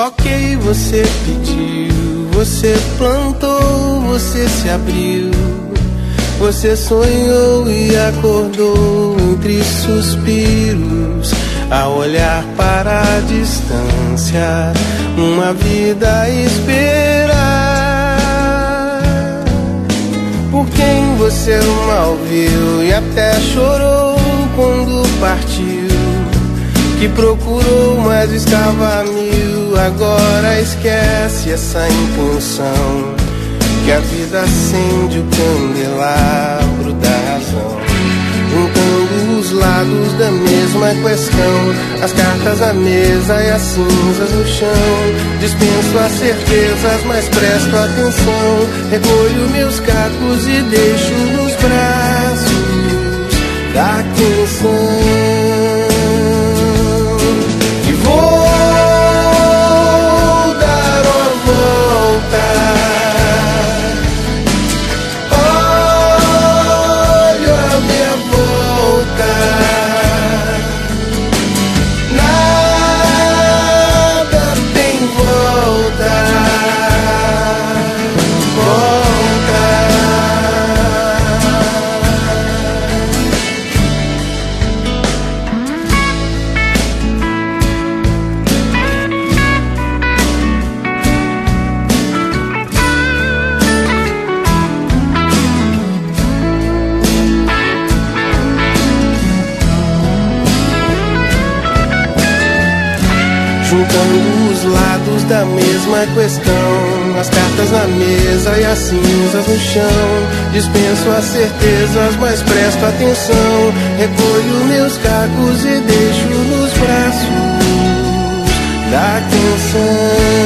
Ok, você pediu, você plantou, você se abriu, você sonhou e acordou entre suspiros, a olhar para a distância, uma vida a esperar. Por quem você mal viu e até chorou quando partiu, que procurou, mas estava a mil. Agora esquece essa intenção, que a vida acende o candelabro da razão, juntando os lados da mesma questão, as cartas na mesa e as cinzas no chão. Dispenso as certezas, mas presto atenção, recolho meus cacos e deixo nos braços da canção. Juntando os lados da mesma questão, as cartas na mesa e as cinzas no chão. Dispenso as certezas, mas presto atenção, recolho meus cacos e deixo nos braços da canção.